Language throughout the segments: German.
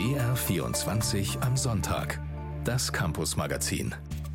BR24 am Sonntag. Das Campus-Magazin.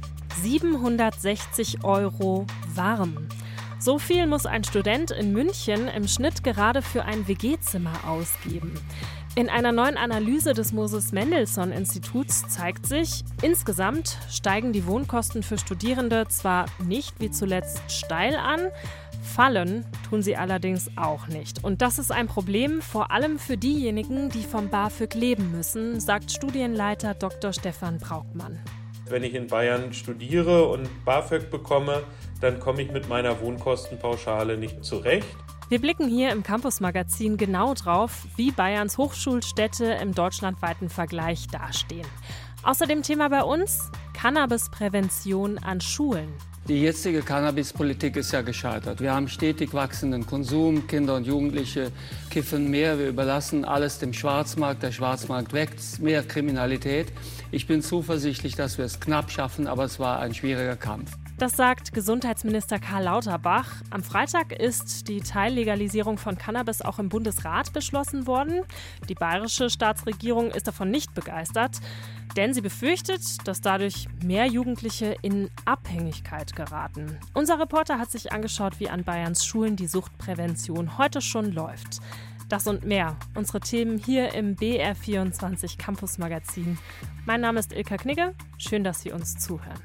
760 € warm. So viel muss ein Student in München im Schnitt gerade für ein WG-Zimmer ausgeben. In einer neuen Analyse des Moses-Mendelssohn-Instituts zeigt sich, insgesamt steigen die Wohnkosten für Studierende zwar nicht wie zuletzt steil an, fallen tun sie allerdings auch nicht. Und das ist ein Problem, vor allem für diejenigen, die vom BAföG leben müssen, sagt Studienleiter Dr. Stefan Braukmann. Wenn ich in Bayern studiere und BAföG bekomme, dann komme ich mit meiner Wohnkostenpauschale nicht zurecht. Wir blicken hier im Campus-Magazin genau drauf, wie Bayerns Hochschulstädte im deutschlandweiten Vergleich dastehen. Außerdem Thema bei uns: Cannabisprävention an Schulen. Die jetzige Cannabispolitik ist ja gescheitert. Wir haben stetig wachsenden Konsum, Kinder und Jugendliche kiffen mehr, wir überlassen alles dem Schwarzmarkt, der Schwarzmarkt wächst, mehr Kriminalität. Ich bin zuversichtlich, dass wir es knapp schaffen, aber es war ein schwieriger Kampf. Das sagt Gesundheitsminister Karl Lauterbach. Am Freitag ist die Teillegalisierung von Cannabis auch im Bundesrat beschlossen worden. Die bayerische Staatsregierung ist davon nicht begeistert, denn sie befürchtet, dass dadurch mehr Jugendliche in Abhängigkeit geraten. Unser Reporter hat sich angeschaut, wie an Bayerns Schulen die Suchtprävention heute schon läuft. Das und mehr, unsere Themen hier im BR24 Campus Magazin. Mein Name ist Ilka Knigge, schön, dass Sie uns zuhören.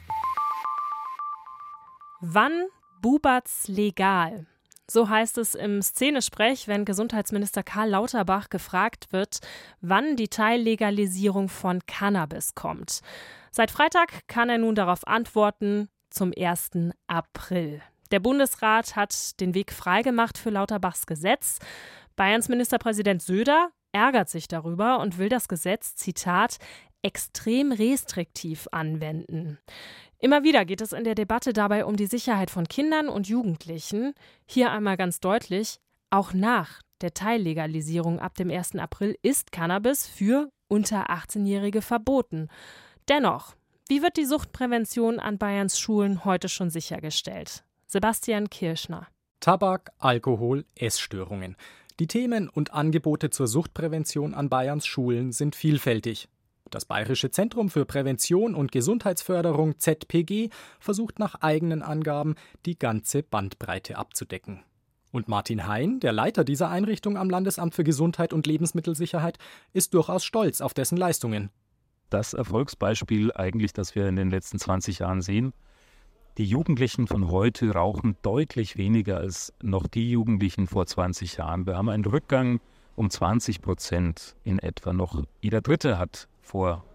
Wann bubert's legal? So heißt es im Szenesprech, wenn Gesundheitsminister Karl Lauterbach gefragt wird, wann die Teillegalisierung von Cannabis kommt. Seit Freitag kann er nun darauf antworten: zum 1. April. Der Bundesrat hat den Weg freigemacht für Lauterbachs Gesetz. Bayerns Ministerpräsident Söder ärgert sich darüber und will das Gesetz, Zitat, extrem restriktiv anwenden. Immer wieder geht es in der Debatte dabei um die Sicherheit von Kindern und Jugendlichen. Hier einmal ganz deutlich: Auch nach der Teillegalisierung ab dem 1. April ist Cannabis für unter 18-Jährige verboten. Dennoch, wie wird die Suchtprävention an Bayerns Schulen heute schon sichergestellt? Sebastian Kirschner. Tabak, Alkohol, Essstörungen. Die Themen und Angebote zur Suchtprävention an Bayerns Schulen sind vielfältig. Das Bayerische Zentrum für Prävention und Gesundheitsförderung ZPG versucht nach eigenen Angaben, die ganze Bandbreite abzudecken. Und Martin Hein, der Leiter dieser Einrichtung am Landesamt für Gesundheit und Lebensmittelsicherheit, ist durchaus stolz auf dessen Leistungen. Das Erfolgsbeispiel eigentlich, das wir in den letzten 20 Jahren sehen: Die Jugendlichen von heute rauchen deutlich weniger als noch die Jugendlichen vor 20 Jahren. Wir haben einen Rückgang um 20% in etwa. Noch jeder Dritte hat vor,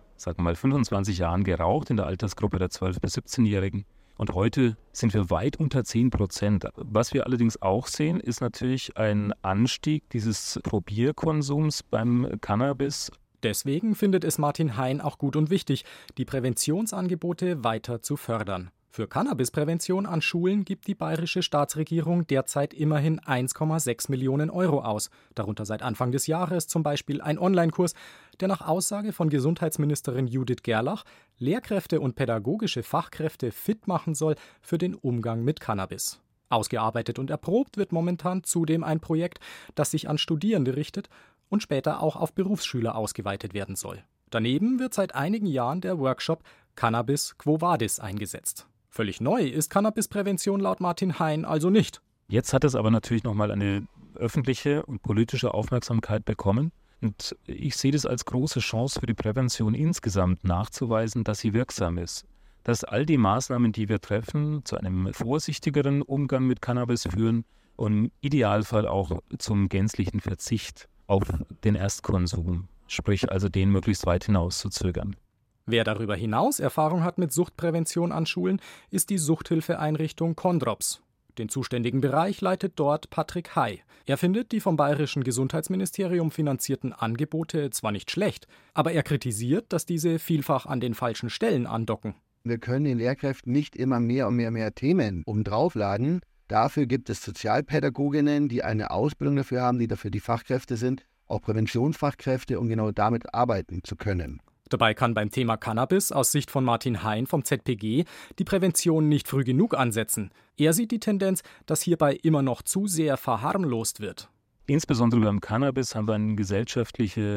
25 Jahren geraucht in der Altersgruppe der 12- bis 17-Jährigen. Und heute sind wir weit unter 10%. Was wir allerdings auch sehen, ist natürlich ein Anstieg dieses Probierkonsums beim Cannabis. Deswegen findet es Martin Hein auch gut und wichtig, die Präventionsangebote weiter zu fördern. Für Cannabisprävention an Schulen gibt die bayerische Staatsregierung derzeit immerhin 1,6 Millionen € aus. Darunter seit Anfang des Jahres zum Beispiel ein Online-Kurs, der nach Aussage von Gesundheitsministerin Judith Gerlach Lehrkräfte und pädagogische Fachkräfte fit machen soll für den Umgang mit Cannabis. Ausgearbeitet und erprobt wird momentan zudem ein Projekt, das sich an Studierende richtet und später auch auf Berufsschüler ausgeweitet werden soll. Daneben wird seit einigen Jahren der Workshop Cannabis Quo Vadis eingesetzt. Völlig neu ist Cannabisprävention laut Martin Hein also nicht. Jetzt hat es aber natürlich nochmal eine öffentliche und politische Aufmerksamkeit bekommen. Und ich sehe das als große Chance für die Prävention insgesamt nachzuweisen, dass sie wirksam ist. Dass all die Maßnahmen, die wir treffen, zu einem vorsichtigeren Umgang mit Cannabis führen und im Idealfall auch zum gänzlichen Verzicht auf den Erstkonsum, sprich also den möglichst weit hinaus zu zögern. Wer darüber hinaus Erfahrung hat mit Suchtprävention an Schulen, ist die Suchthilfeeinrichtung Condrops. Den zuständigen Bereich leitet dort Patrick Hay. Er findet die vom Bayerischen Gesundheitsministerium finanzierten Angebote zwar nicht schlecht, aber er kritisiert, dass diese vielfach an den falschen Stellen andocken. Wir können den Lehrkräften nicht immer mehr und mehr Themen obendraufladen. Dafür gibt es Sozialpädagoginnen, die eine Ausbildung dafür haben, die dafür die Fachkräfte sind, auch Präventionsfachkräfte, um genau damit arbeiten zu können. Dabei kann beim Thema Cannabis aus Sicht von Martin Hein vom ZPG die Prävention nicht früh genug ansetzen. Er sieht die Tendenz, dass hierbei immer noch zu sehr verharmlost wird. Insbesondere beim Cannabis haben wir eine gesellschaftliche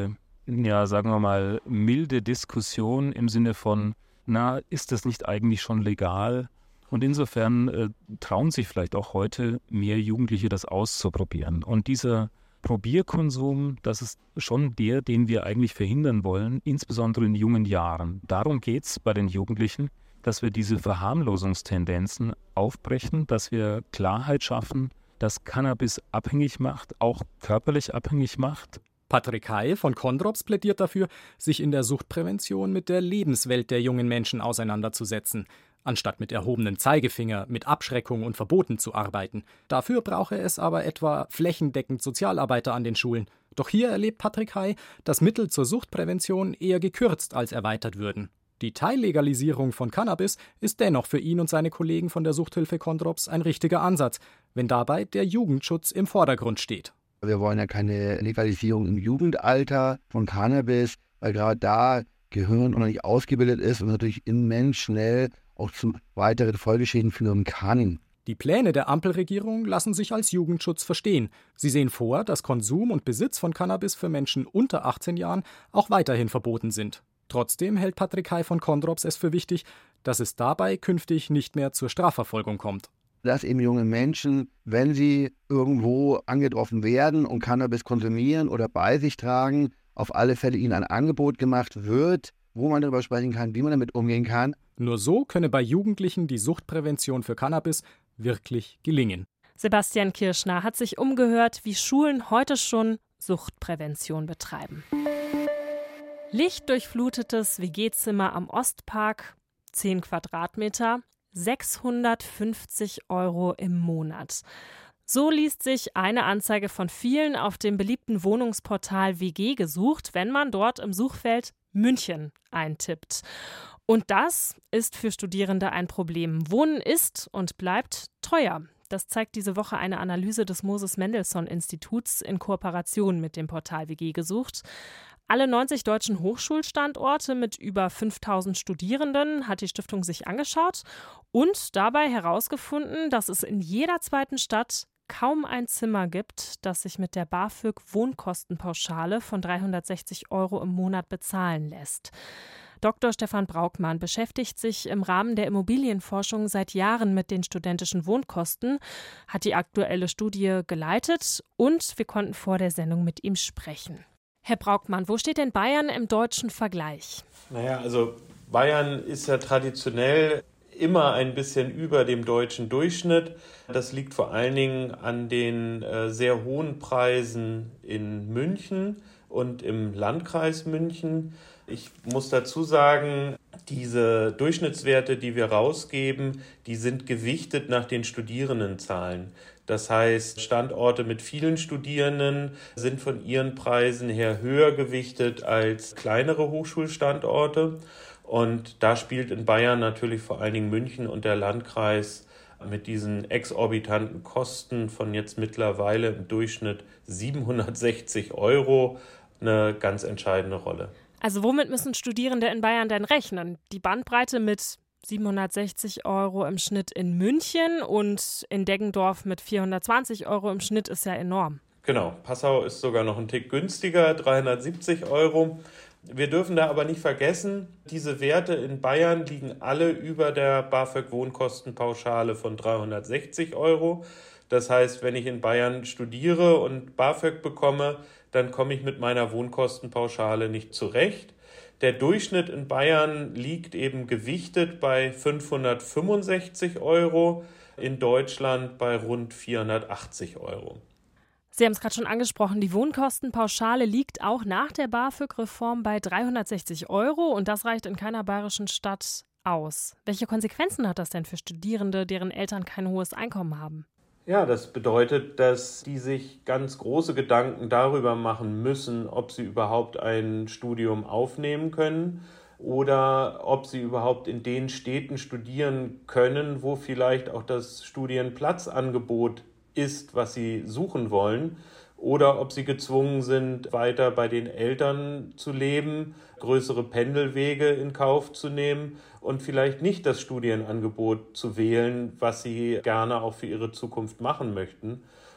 sagen wir mal, milde Diskussion im Sinne von, ist das nicht eigentlich schon legal? Und insofern trauen sich vielleicht auch heute mehr Jugendliche, das auszuprobieren. Und dieser Probierkonsum, das ist schon den wir eigentlich verhindern wollen, insbesondere in jungen Jahren. Darum geht es bei den Jugendlichen, dass wir diese Verharmlosungstendenzen aufbrechen, dass wir Klarheit schaffen, dass Cannabis abhängig macht, auch körperlich abhängig macht. Patrick Hay von Condrops plädiert dafür, sich in der Suchtprävention mit der Lebenswelt der jungen Menschen auseinanderzusetzen, anstatt mit erhobenem Zeigefinger, mit Abschreckung und Verboten zu arbeiten. Dafür brauche es aber etwa flächendeckend Sozialarbeiter an den Schulen. Doch hier erlebt Patrick Hay, dass Mittel zur Suchtprävention eher gekürzt als erweitert würden. Die Teillegalisierung von Cannabis ist dennoch für ihn und seine Kollegen von der Suchthilfe Condrops ein richtiger Ansatz, wenn dabei der Jugendschutz im Vordergrund steht. Wir wollen ja keine Legalisierung im Jugendalter von Cannabis, weil gerade da Gehirn noch nicht ausgebildet ist und natürlich immens schnell auch zu weiteren Folgeschäden führen kann. Die Pläne der Ampelregierung lassen sich als Jugendschutz verstehen. Sie sehen vor, dass Konsum und Besitz von Cannabis für Menschen unter 18 Jahren auch weiterhin verboten sind. Trotzdem hält Patrick Hay von Condrops es für wichtig, dass es dabei künftig nicht mehr zur Strafverfolgung kommt. Dass eben junge Menschen, wenn sie irgendwo angetroffen werden und Cannabis konsumieren oder bei sich tragen, auf alle Fälle ihnen ein Angebot gemacht wird, wo man darüber sprechen kann, wie man damit umgehen kann. Nur so könne bei Jugendlichen die Suchtprävention für Cannabis wirklich gelingen. Sebastian Kirschner hat sich umgehört, wie Schulen heute schon Suchtprävention betreiben. Lichtdurchflutetes WG-Zimmer am Ostpark, 10 Quadratmeter, 650 € im Monat. So liest sich eine Anzeige von vielen auf dem beliebten Wohnungsportal WG gesucht, wenn man dort im Suchfeld München eintippt. Und das ist für Studierende ein Problem. Wohnen ist und bleibt teuer. Das zeigt diese Woche eine Analyse des Moses-Mendelssohn-Instituts in Kooperation mit dem Portal WG gesucht. Alle 90 deutschen Hochschulstandorte mit über 5000 Studierenden hat die Stiftung sich angeschaut und dabei herausgefunden, dass es in jeder zweiten Stadt kaum ein Zimmer gibt, das sich mit der BAföG-Wohnkostenpauschale von 360 € im Monat bezahlen lässt. Dr. Stefan Braukmann beschäftigt sich im Rahmen der Immobilienforschung seit Jahren mit den studentischen Wohnkosten, hat die aktuelle Studie geleitet und wir konnten vor der Sendung mit ihm sprechen. Herr Braukmann, wo steht denn Bayern im deutschen Vergleich? Also Bayern ist ja traditionell immer ein bisschen über dem deutschen Durchschnitt. Das liegt vor allen Dingen an den sehr hohen Preisen in München und im Landkreis München. Ich muss dazu sagen, diese Durchschnittswerte, die wir rausgeben, die sind gewichtet nach den Studierendenzahlen. Das heißt, Standorte mit vielen Studierenden sind von ihren Preisen her höher gewichtet als kleinere Hochschulstandorte. Und da spielt in Bayern natürlich vor allen Dingen München und der Landkreis mit diesen exorbitanten Kosten von jetzt mittlerweile im Durchschnitt 760 € eine ganz entscheidende Rolle. Also womit müssen Studierende in Bayern denn rechnen? Die Bandbreite mit 760 € im Schnitt in München und in Deggendorf mit 420 € im Schnitt ist ja enorm. Genau, Passau ist sogar noch ein Tick günstiger, 370 €. Wir dürfen da aber nicht vergessen, diese Werte in Bayern liegen alle über der BAföG-Wohnkostenpauschale von 360 €. Das heißt, wenn ich in Bayern studiere und BAföG bekomme, dann komme ich mit meiner Wohnkostenpauschale nicht zurecht. Der Durchschnitt in Bayern liegt eben gewichtet bei 565 €, in Deutschland bei rund 480 €. Sie haben es gerade schon angesprochen, die Wohnkostenpauschale liegt auch nach der BAföG-Reform bei 360 € und das reicht in keiner bayerischen Stadt aus. Welche Konsequenzen hat das denn für Studierende, deren Eltern kein hohes Einkommen haben? Ja, das bedeutet, dass die sich ganz große Gedanken darüber machen müssen, ob sie überhaupt ein Studium aufnehmen können oder ob sie überhaupt in den Städten studieren können, wo vielleicht auch das Studienplatzangebot ist, was sie suchen wollen, oder ob sie gezwungen sind, weiter bei den Eltern zu leben, größere Pendelwege in Kauf zu nehmen und vielleicht nicht das Studienangebot zu wählen, was sie gerne auch für ihre Zukunft machen möchten.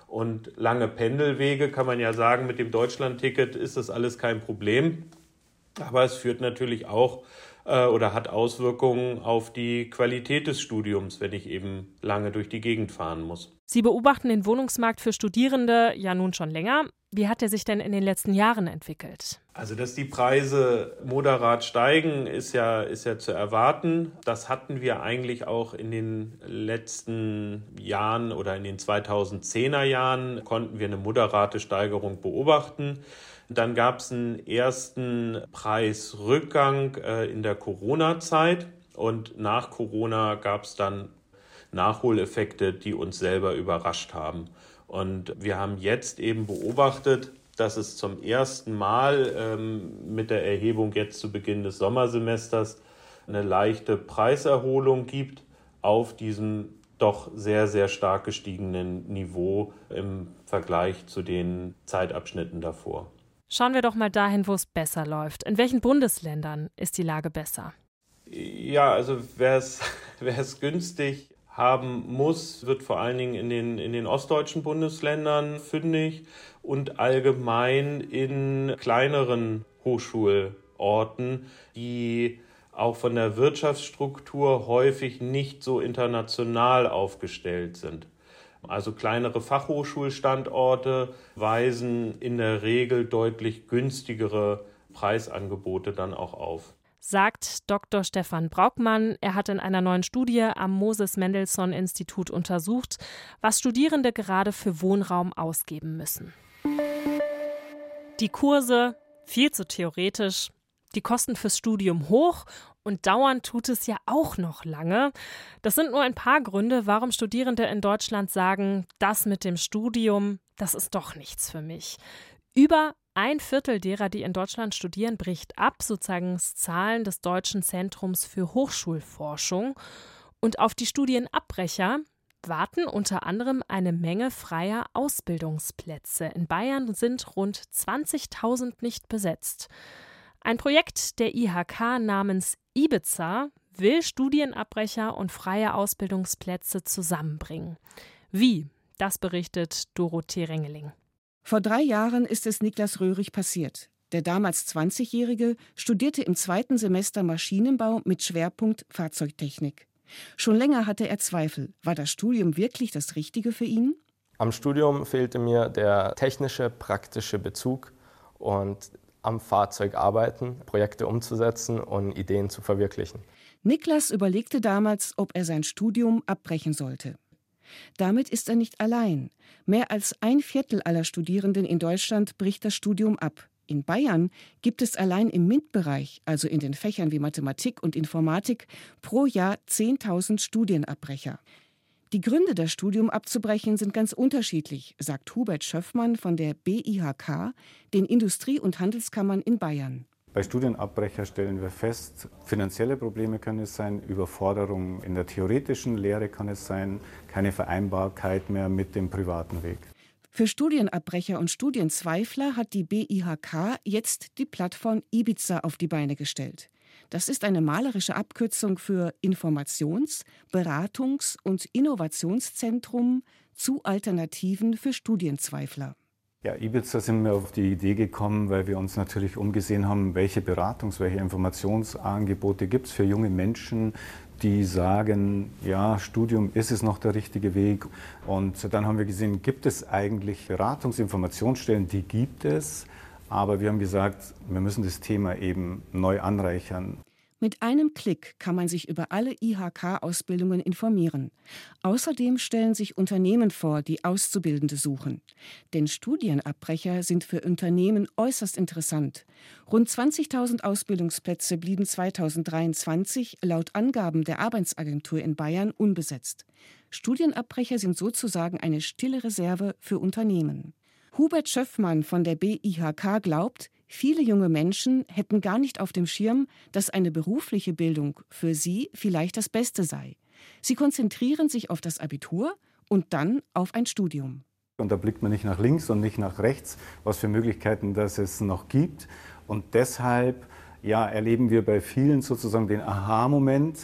Und lange Pendelwege, kann man ja sagen, mit dem Deutschlandticket ist das alles kein Problem. Aber es führt natürlich auch oder hat Auswirkungen auf die Qualität des Studiums, wenn ich eben lange durch die Gegend fahren muss. Sie beobachten den Wohnungsmarkt für Studierende ja nun schon länger. Wie hat er sich denn in den letzten Jahren entwickelt? Also, dass die Preise moderat steigen, ist ja zu erwarten. Das hatten wir eigentlich auch in den letzten Jahren oder in den 2010er Jahren, konnten wir eine moderate Steigerung beobachten. Dann gab es einen ersten Preisrückgang in der Corona-Zeit und nach Corona gab es dann Nachholeffekte, die uns selber überrascht haben. Und wir haben jetzt eben beobachtet, dass es zum ersten Mal mit der Erhebung jetzt zu Beginn des Sommersemesters eine leichte Preiserholung gibt auf diesem doch sehr, sehr stark gestiegenen Niveau im Vergleich zu den Zeitabschnitten davor. Schauen wir doch mal dahin, wo es besser läuft. In welchen Bundesländern ist die Lage besser? Ja, also wer es günstig haben muss, wird vor allen Dingen in den ostdeutschen Bundesländern fündig und allgemein in kleineren Hochschulorten, die auch von der Wirtschaftsstruktur häufig nicht so international aufgestellt sind. Also kleinere Fachhochschulstandorte weisen in der Regel deutlich günstigere Preisangebote dann auch auf. Sagt Dr. Stefan Braukmann. Er hat in einer neuen Studie am Moses-Mendelssohn-Institut untersucht, was Studierende gerade für Wohnraum ausgeben müssen. Die Kurse viel zu theoretisch, die Kosten fürs Studium hoch und dauern tut es ja auch noch lange. Das sind nur ein paar Gründe, warum Studierende in Deutschland sagen, das mit dem Studium, das ist doch nichts für mich. Über 1/4 derer, die in Deutschland studieren, bricht ab, so zeigen es Zahlen des Deutschen Zentrums für Hochschulforschung. Und auf die Studienabbrecher warten unter anderem eine Menge freier Ausbildungsplätze. In Bayern sind rund 20.000 nicht besetzt. Ein Projekt der IHK namens Ibiza will Studienabbrecher und freie Ausbildungsplätze zusammenbringen. Wie? Das berichtet Dorothee Rengeling. Vor 3 Jahren ist es Niklas Röhrig passiert. Der damals 20-Jährige studierte im 2. Semester Maschinenbau mit Schwerpunkt Fahrzeugtechnik. Schon länger hatte er Zweifel. War das Studium wirklich das Richtige für ihn? Am Studium fehlte mir der technische, praktische Bezug und am Fahrzeug arbeiten, Projekte umzusetzen und Ideen zu verwirklichen. Niklas überlegte damals, ob er sein Studium abbrechen sollte. Damit ist er nicht allein. Mehr als 1/4 aller Studierenden in Deutschland bricht das Studium ab. In Bayern gibt es allein im MINT-Bereich, also in den Fächern wie Mathematik und Informatik, pro Jahr 10.000 Studienabbrecher. Die Gründe, das Studium abzubrechen, sind ganz unterschiedlich, sagt Hubert Schöffmann von der BIHK, den Industrie- und Handelskammern in Bayern. Bei Studienabbrecher stellen wir fest, finanzielle Probleme können es sein, Überforderung in der theoretischen Lehre kann es sein, keine Vereinbarkeit mehr mit dem privaten Weg. Für Studienabbrecher und Studienzweifler hat die BIHK jetzt die Plattform Ibiza auf die Beine gestellt. Das ist eine malerische Abkürzung für Informations-, Beratungs- und Innovationszentrum zu Alternativen für Studienzweifler. Ja, Ibiza sind wir auf die Idee gekommen, weil wir uns natürlich umgesehen haben, welche welche Informationsangebote gibt es für junge Menschen, die sagen, ja, Studium ist es noch der richtige Weg. Und dann haben wir gesehen, gibt es eigentlich Beratungsinformationsstellen, die gibt es. Aber wir haben gesagt, wir müssen das Thema eben neu anreichern. Mit einem Klick kann man sich über alle IHK-Ausbildungen informieren. Außerdem stellen sich Unternehmen vor, die Auszubildende suchen. Denn Studienabbrecher sind für Unternehmen äußerst interessant. Rund 20.000 Ausbildungsplätze blieben 2023 laut Angaben der Arbeitsagentur in Bayern unbesetzt. Studienabbrecher sind sozusagen eine stille Reserve für Unternehmen. Hubert Schöffmann von der BIHK glaubt, viele junge Menschen hätten gar nicht auf dem Schirm, dass eine berufliche Bildung für sie vielleicht das Beste sei. Sie konzentrieren sich auf das Abitur und dann auf ein Studium. Und da blickt man nicht nach links und nicht nach rechts, was für Möglichkeiten das es noch gibt. Und deshalb erleben wir bei vielen sozusagen den Aha-Moment,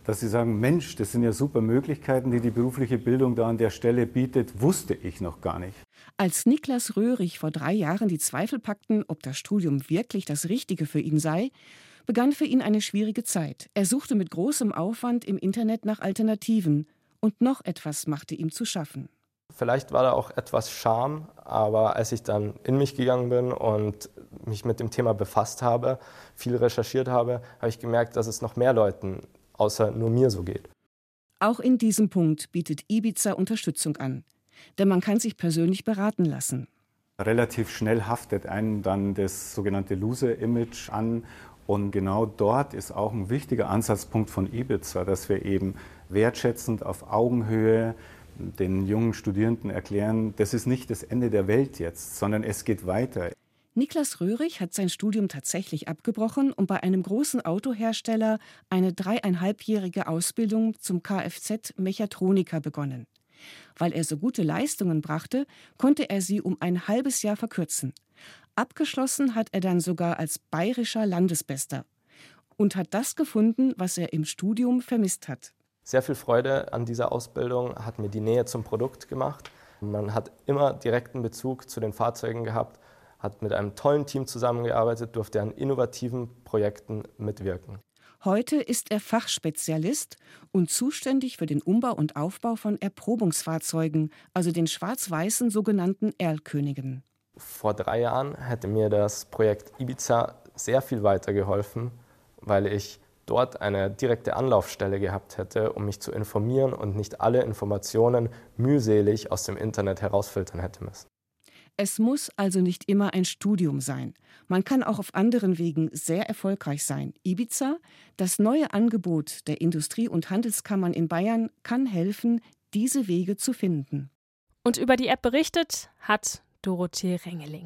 dass sie sagen, Mensch, das sind ja super Möglichkeiten, die die berufliche Bildung da an der Stelle bietet, wusste ich noch gar nicht. Als Niklas Röhrig vor 3 Jahren die Zweifel packten, ob das Studium wirklich das Richtige für ihn sei, begann für ihn eine schwierige Zeit. Er suchte mit großem Aufwand im Internet nach Alternativen. Und noch etwas machte ihm zu schaffen. Vielleicht war da auch etwas Scham, aber als ich dann in mich gegangen bin und mich mit dem Thema befasst habe, viel recherchiert habe, habe ich gemerkt, dass es noch mehr Leuten außer nur mir so geht. Auch in diesem Punkt bietet Ibiza Unterstützung an. Denn man kann sich persönlich beraten lassen. Relativ schnell haftet einen dann das sogenannte Loser-Image an. Und genau dort ist auch ein wichtiger Ansatzpunkt von Ibiza, dass wir eben wertschätzend auf Augenhöhe den jungen Studierenden erklären, das ist nicht das Ende der Welt jetzt, sondern es geht weiter. Niklas Röhrig hat sein Studium tatsächlich abgebrochen und bei einem großen Autohersteller eine 3,5-jährige Ausbildung zum Kfz-Mechatroniker begonnen. Weil er so gute Leistungen brachte, konnte er sie um ein halbes Jahr verkürzen. Abgeschlossen hat er dann sogar als bayerischer Landesbester und hat das gefunden, was er im Studium vermisst hat. Sehr viel Freude an dieser Ausbildung hat mir die Nähe zum Produkt gemacht. Man hat immer direkten Bezug zu den Fahrzeugen gehabt, hat mit einem tollen Team zusammengearbeitet, durfte an innovativen Projekten mitwirken. Heute ist er Fachspezialist und zuständig für den Umbau und Aufbau von Erprobungsfahrzeugen, also den schwarz-weißen sogenannten Erlkönigen. Vor 3 Jahren hätte mir das Projekt Ibiza sehr viel weitergeholfen, weil ich dort eine direkte Anlaufstelle gehabt hätte, um mich zu informieren und nicht alle Informationen mühselig aus dem Internet herausfiltern hätte müssen. Es muss also nicht immer ein Studium sein. Man kann auch auf anderen Wegen sehr erfolgreich sein. Ibiza, das neue Angebot der Industrie- und Handelskammern in Bayern, kann helfen, diese Wege zu finden. Und über die App berichtet hat Dorothee Rengeling.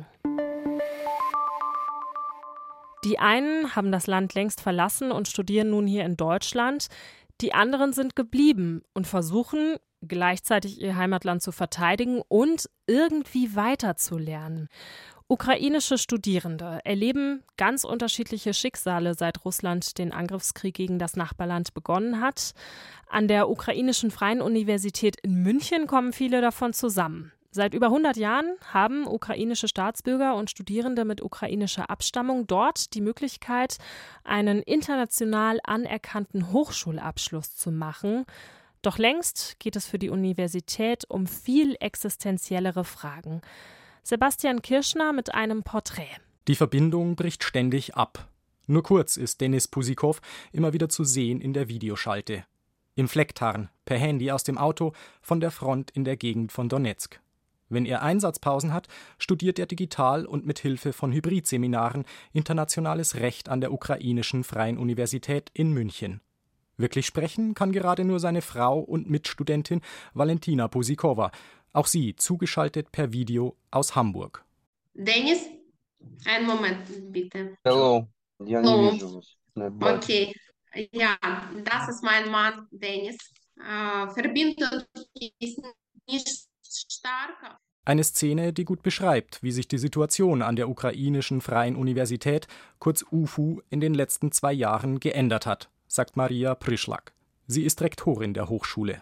Die einen haben das Land längst verlassen und studieren nun hier in Deutschland. Die anderen sind geblieben und versuchen, gleichzeitig ihr Heimatland zu verteidigen und irgendwie weiterzulernen. Ukrainische Studierende erleben ganz unterschiedliche Schicksale, seit Russland den Angriffskrieg gegen das Nachbarland begonnen hat. An der Ukrainischen Freien Universität in München kommen viele davon zusammen. Seit über 100 Jahren haben ukrainische Staatsbürger und Studierende mit ukrainischer Abstammung dort die Möglichkeit, einen international anerkannten Hochschulabschluss zu machen. Doch längst geht es für die Universität um viel existenziellere Fragen. Sebastian Kirschner mit einem Porträt. Die Verbindung bricht ständig ab. Nur kurz ist Denis Pusikow immer wieder zu sehen in der Videoschalte. Im Flecktarn, per Handy aus dem Auto, von der Front in der Gegend von Donezk. Wenn er Einsatzpausen hat, studiert er digital und mit Hilfe von Hybridseminaren internationales Recht an der Ukrainischen Freien Universität in München. Wirklich sprechen kann gerade nur seine Frau und Mitstudentin Valentina Pusikowa, auch sie zugeschaltet per Video aus Hamburg. Dennis, einen Moment bitte. Hallo. Hallo. Okay, ja, das ist mein Mann Dennis. Verbindung ist nicht stark. Eine Szene, die gut beschreibt, wie sich die Situation an der Ukrainischen Freien Universität, kurz UFU, in den letzten 2 Jahren geändert hat, sagt Maria Prischlak. Sie ist Rektorin der Hochschule.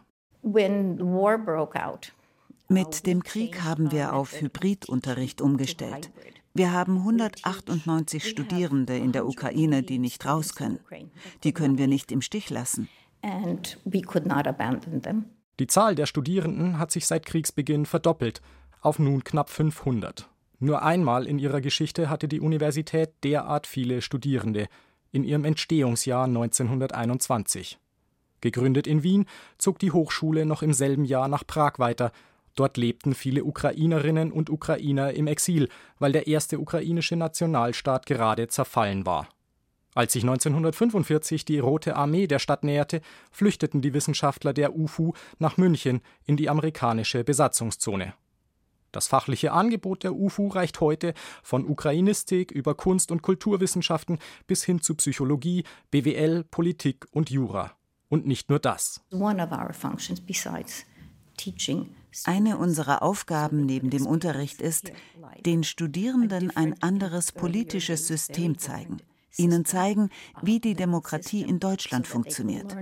Mit dem Krieg haben wir auf Hybridunterricht umgestellt. Wir haben 198 Studierende in der Ukraine, die nicht raus können. Die können wir nicht im Stich lassen. Die Zahl der Studierenden hat sich seit Kriegsbeginn verdoppelt, auf nun knapp 500. Nur einmal in ihrer Geschichte hatte die Universität derart viele Studierende, in ihrem Entstehungsjahr 1921. Gegründet in Wien, zog die Hochschule noch im selben Jahr nach Prag weiter. Dort lebten viele Ukrainerinnen und Ukrainer im Exil, weil der erste ukrainische Nationalstaat gerade zerfallen war. Als sich 1945 die Rote Armee der Stadt näherte, flüchteten die Wissenschaftler der UFU nach München in die amerikanische Besatzungszone. Das fachliche Angebot der UFU reicht heute von Ukrainistik über Kunst- und Kulturwissenschaften bis hin zu Psychologie, BWL, Politik und Jura. Und nicht nur das. Eine unserer Aufgaben neben dem Unterricht ist, den Studierenden ein anderes politisches System zeigen. ihnen zeigen, wie die Demokratie in Deutschland funktioniert.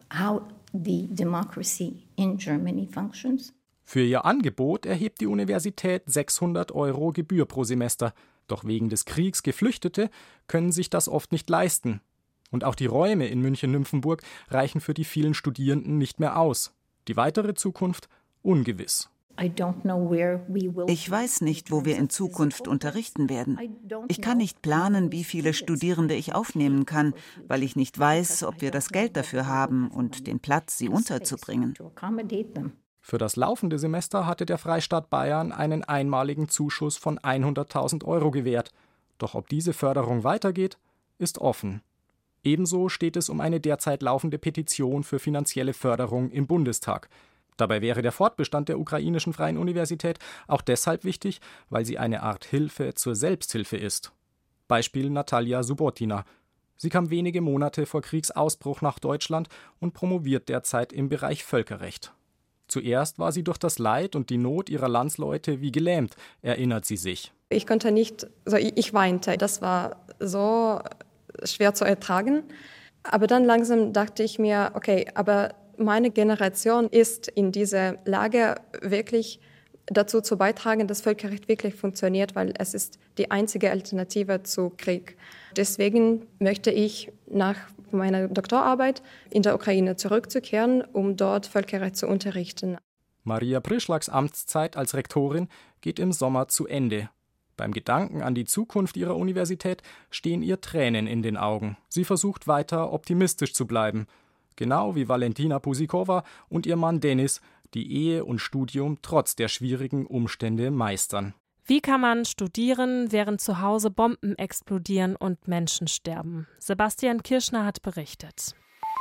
Für ihr Angebot erhebt die Universität 600 € Gebühr pro Semester. Doch wegen des Kriegs Geflüchtete können sich das oft nicht leisten. Und auch die Räume in München-Nymphenburg reichen für die vielen Studierenden nicht mehr aus. Die weitere Zukunft ungewiss. Ich weiß nicht, wo wir in Zukunft unterrichten werden. Ich kann nicht planen, wie viele Studierende ich aufnehmen kann, weil ich nicht weiß, ob wir das Geld dafür haben und den Platz, sie unterzubringen. Für das laufende Semester hatte der Freistaat Bayern einen einmaligen Zuschuss von 100.000 € gewährt. Doch ob diese Förderung weitergeht, ist offen. Ebenso steht es um eine derzeit laufende Petition für finanzielle Förderung im Bundestag. Dabei wäre der Fortbestand der Ukrainischen Freien Universität auch deshalb wichtig, weil sie eine Art Hilfe zur Selbsthilfe ist. Beispiel Natalia Subotina. Sie kam wenige Monate vor Kriegsausbruch nach Deutschland und promoviert derzeit im Bereich Völkerrecht. Zuerst war sie durch das Leid und die Not ihrer Landsleute wie gelähmt, erinnert sie sich. Ich konnte nicht, ich weinte. Das war so schwer zu ertragen. Aber dann langsam dachte ich mir, okay, aber meine Generation ist in dieser Lage, wirklich dazu zu beitragen, dass Völkerrecht wirklich funktioniert, weil es ist die einzige Alternative zu Krieg. Deswegen möchte ich nach meiner Doktorarbeit in der Ukraine zurückzukehren, um dort Völkerrecht zu unterrichten. Maria Prischlaks Amtszeit als Rektorin geht im Sommer zu Ende. Beim Gedanken an die Zukunft ihrer Universität stehen ihr Tränen in den Augen. Sie versucht weiter optimistisch zu bleiben. Genau wie Valentina Pusikova und ihr Mann Denis, die Ehe und Studium trotz der schwierigen Umstände meistern. Wie kann man studieren, während zu Hause Bomben explodieren und Menschen sterben? Sebastian Kirschner hat berichtet.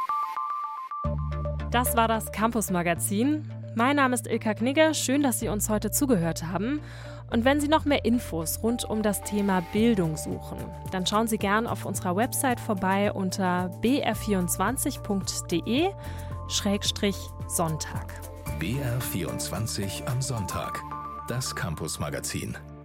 Das war das Campus-Magazin. Mein Name ist Ilka Knigge. Schön, dass Sie uns heute zugehört haben. Und wenn Sie noch mehr Infos rund um das Thema Bildung suchen, dann schauen Sie gern auf unserer Website vorbei unter br24.de/Sonntag. BR24 am Sonntag. Das Campus-Magazin.